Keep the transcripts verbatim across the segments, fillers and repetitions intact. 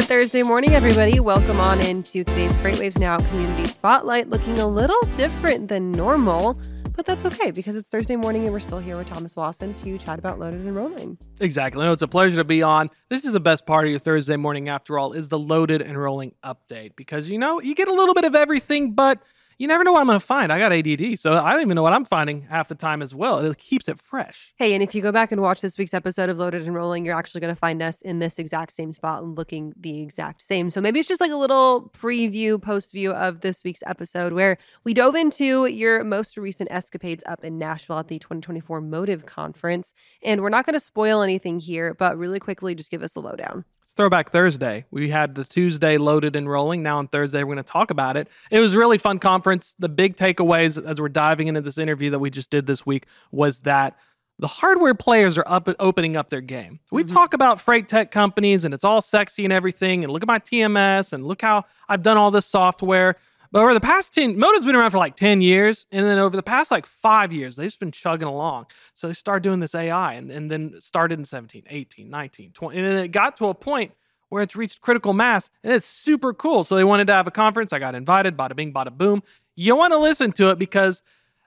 Thursday morning, everybody. Welcome on into today's FreightWaves Now Community Spotlight, looking a little different than normal, but that's okay because it's Thursday morning and we're still here with Thomas Wasson to chat about Loaded and Rolling. Exactly. No, it's a pleasure to be on. This is the best part of your Thursday morning, after all, is the Loaded and Rolling update because, you know, you get a little bit of everything, but you never know what I'm going to find. I got A D D, so I don't even know what I'm finding half the time as well. It keeps it fresh. Hey, and if you go back and watch this week's episode of Loaded and Rolling, you're actually going to find us in this exact same spot and looking the exact same. So maybe it's just like a little preview, post view of this week's episode where we dove into your most recent escapades up in Nashville at the twenty twenty-four Motive Conference. And we're not going to spoil anything here, but really quickly, just give us the lowdown. It's Throwback Thursday. We had the Tuesday Loaded and Rolling. Now on Thursday, we're going to talk about it. It was a really fun conference. The big takeaways as we're diving into this interview that we just did this week was that the hardware players are up opening up their game. We mm-hmm. talk about freight tech companies and it's all sexy and everything. And look at my T M S and look how I've done all this software. But over the past ten, Motive's been around for like ten years. And then over the past like five years, they've just been chugging along. So they started doing this A I and, and then started in seventeen, eighteen, nineteen, twenty. And then it got to a point where it's reached critical mass and it's super cool. So they wanted to have a conference. I got invited, bada bing, bada boom. You want to listen to it because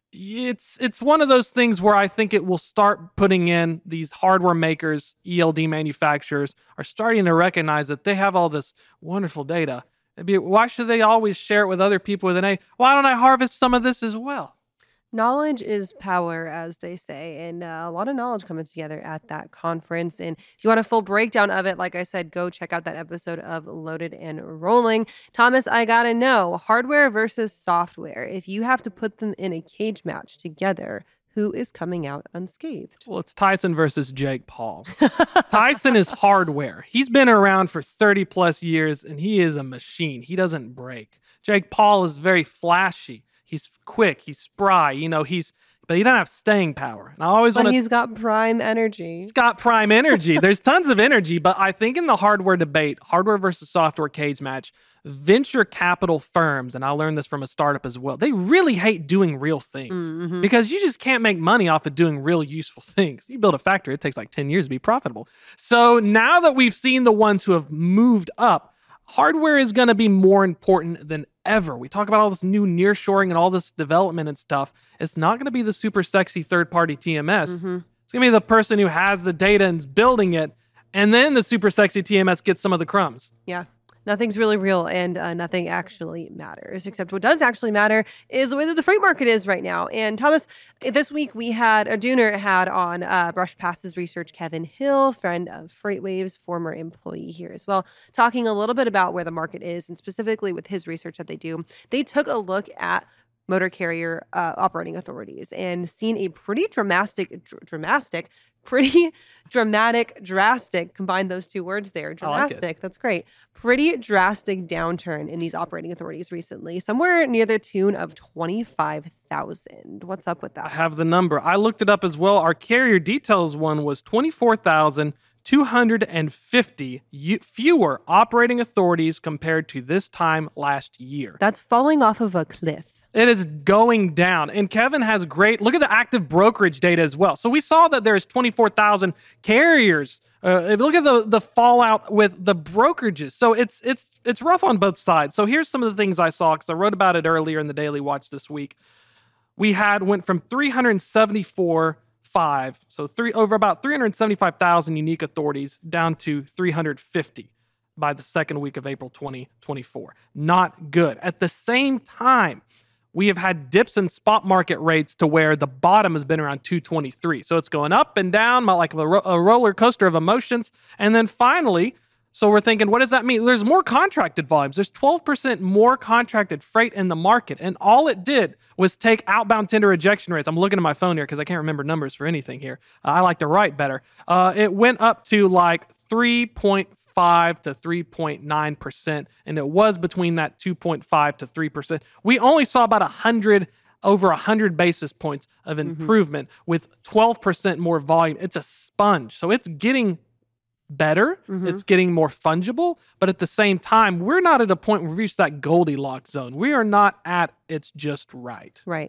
it's it's one of those things where I think it will start putting in these hardware makers, E L D manufacturers are starting to recognize that they have all this wonderful data. It'd be, why should they always share it with other people with an A? Why don't I harvest some of this as well? Knowledge is power, as they say, and uh, a lot of knowledge coming together at that conference. And if you want a full breakdown of it, like I said, go check out that episode of Loaded and Rolling. Thomas, I gotta know, hardware versus software. If you have to put them in a cage match together, who is coming out unscathed? Well, it's Tyson versus Jake Paul. Tyson is hardware. He's been around for thirty plus years, and he is a machine. He doesn't break. Jake Paul is very flashy. He's quick. He's spry. You know, he's, but he doesn't have staying power. And I always want to. He's got prime energy. He's got prime energy. There's tons of energy, but I think in the hardware debate, hardware versus software cage match, venture capital firms, and I learned this from a startup as well, they really hate doing real things mm-hmm. because you just can't make money off of doing real useful things. You build a factory, it takes like ten years to be profitable. So now that we've seen the ones who have moved up, hardware is going to be more important than ever. We talk about all this new nearshoring and all this development and stuff. It's not going to be the super sexy third-party T M S. Mm-hmm. It's going to be the person who has the data and is building it, and then the super sexy T M S gets some of the crumbs. Yeah. Nothing's really real and uh, nothing actually matters, except what does actually matter is the way that the freight market is right now. And Thomas, this week we had, a Dooner had on uh, Brush Passes Research, Kevin Hill, friend of FreightWaves, former employee here as well, talking a little bit about where the market is and specifically with his research that they do. They took a look at motor carrier uh, operating authorities and seen a pretty dramatic, dr- dramatic, pretty dramatic, drastic, combine those two words there, drastic, like that's great, pretty drastic downturn in these operating authorities recently, somewhere near the tune of twenty-five thousand. What's up with that? I have the number. I looked it up as well. Our carrier details one was twenty-four thousand two hundred fifty u- fewer operating authorities compared to this time last year. That's falling off of a cliff. It is going down. And Kevin has great, look at the active brokerage data as well. So we saw that there's twenty-four thousand carriers. Uh, look at the, the fallout with the brokerages. So it's it's it's rough on both sides. So here's some of the things I saw, because I wrote about it earlier in the Daily Watch this week. We had went from three hundred seventy-four five, so three over about three hundred seventy-five thousand unique authorities down to three hundred fifty by the second week of April twenty twenty-four. Not good. At the same time, we have had dips in spot market rates to where the bottom has been around two twenty-three. So it's going up and down like a, ro- a roller coaster of emotions. And then finally, so we're thinking, what does that mean? There's more contracted volumes. There's twelve percent more contracted freight in the market. And all it did was take outbound tender rejection rates. I'm looking at my phone here because I can't remember numbers for anything here. Uh, I like to write better. Uh, it went up to like three point five to three point nine percent. And it was between that two point five to three percent. We only saw about one hundred, over one hundred basis points of improvement mm-hmm. with twelve percent more volume. It's a sponge. So it's getting better. Mm-hmm. It's getting more fungible. But at the same time, we're not at a point where we've reached that Goldilocks zone. We are not at it's just right. Right.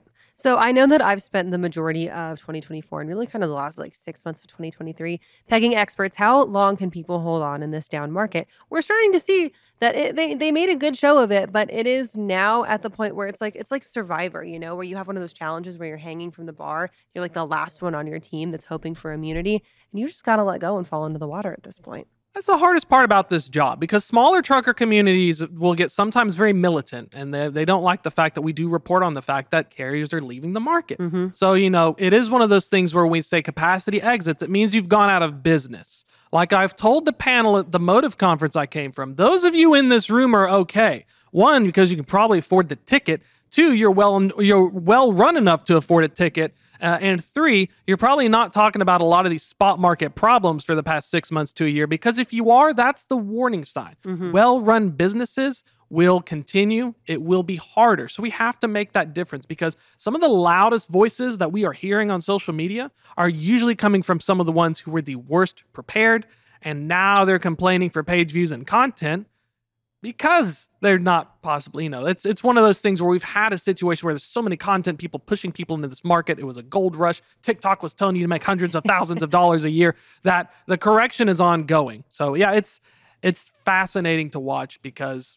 So I know that I've spent the majority of twenty twenty-four and really kind of the last like six months of twenty twenty-three pegging experts. How long can people hold on in this down market? We're starting to see that it, they they made a good show of it, but it is now at the point where it's like it's like Survivor, you know, where you have one of those challenges where you're hanging from the bar. You're like the last one on your team that's hoping for immunity, and you just got to let go and fall into the water at this point. That's the hardest part about this job because smaller trucker communities will get sometimes very militant and they, they don't like the fact that we do report on the fact that carriers are leaving the market. Mm-hmm. So, you know, it is one of those things where we say capacity exits, it means you've gone out of business. Like I've told the panel at the Motive conference I came from, those of you in this room are okay. One, because you can probably afford the ticket. Two, you're well you're well run enough to afford a ticket. Uh, and three, you're probably not talking about a lot of these spot market problems for the past six months to a year, because if you are, that's the warning sign. Mm-hmm. Well-run businesses will continue. It will be harder. So we have to make that difference because some of the loudest voices that we are hearing on social media are usually coming from some of the ones who were the worst prepared. And now they're complaining for page views and content because they're not possibly, you know, it's it's one of those things where we've had a situation where there's so many content people pushing people into this market. It was a gold rush. TikTok was telling you to make hundreds of thousands of dollars a year, that the correction is ongoing. So yeah, it's it's fascinating to watch because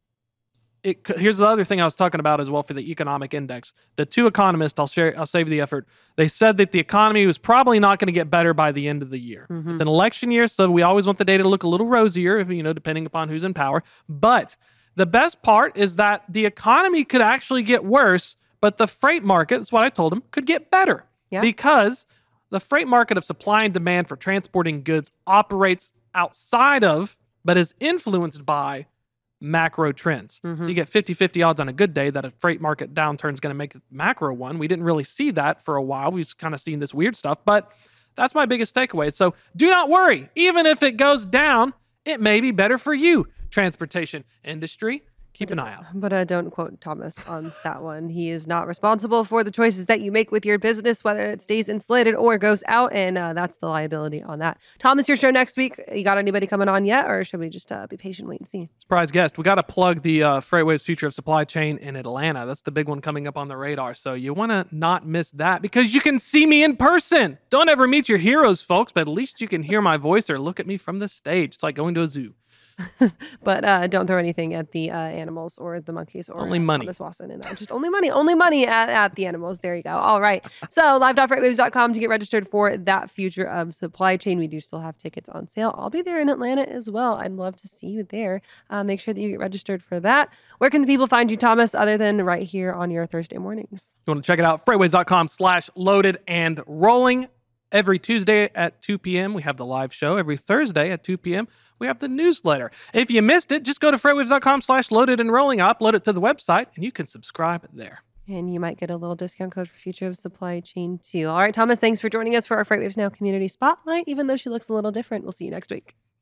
it, here's the other thing I was talking about as well for the economic index. The two economists, I'll share, I'll save the effort. They said that the economy was probably not going to get better by the end of the year. Mm-hmm. It's an election year, so we always want the data to look a little rosier, if, you know, depending upon who's in power. But the best part is that the economy could actually get worse, but the freight market, that's what I told them, could get better. Yeah. Because the freight market of supply and demand for transporting goods operates outside of, but is influenced by macro trends. Mm-hmm. So you get fifty-fifty odds on a good day that a freight market downturn is going to make the macro one. We didn't really see that for a while. We've kind of seen this weird stuff, but that's my biggest takeaway. So do not worry. Even if it goes down, it may be better for you, transportation industry. Keep an eye out. But uh, don't quote Thomas on that one. He is not responsible for the choices that you make with your business, whether it stays insulated or goes out, and uh, that's the liability on that. Thomas, your show next week. You got anybody coming on yet, or should we just uh, be patient, wait and see? Surprise guest. We got to plug the uh, FreightWaves Future of Supply Chain in Atlanta. That's the big one coming up on the radar. So you want to not miss that because you can see me in person. Don't ever meet your heroes, folks, but at least you can hear my voice or look at me from the stage. It's like going to a zoo. But uh, don't throw anything at the uh, animals or the monkeys or only money. Thomas Wasson and that. Just only money, only money at, at the animals. There you go. All right. So live dot freightwaves dot com to get registered for that Future of Supply Chain. We do still have tickets on sale. I'll be there in Atlanta as well. I'd love to see you there. Uh, make sure that you get registered for that. Where can the people find you, Thomas, other than right here on your Thursday mornings? You want to check it out? freightwaves dot com slash loaded and rolling. Every Tuesday at two p.m. we have the live show. Every Thursday at two p.m. we have the newsletter. If you missed it, just go to freightwaves dot com slash loaded and rolling. I upload it to the website, and you can subscribe there. And you might get a little discount code for Future of Supply Chain, too. All right, Thomas, thanks for joining us for our FreightWaves Now Community Spotlight. Even though she looks a little different, we'll see you next week.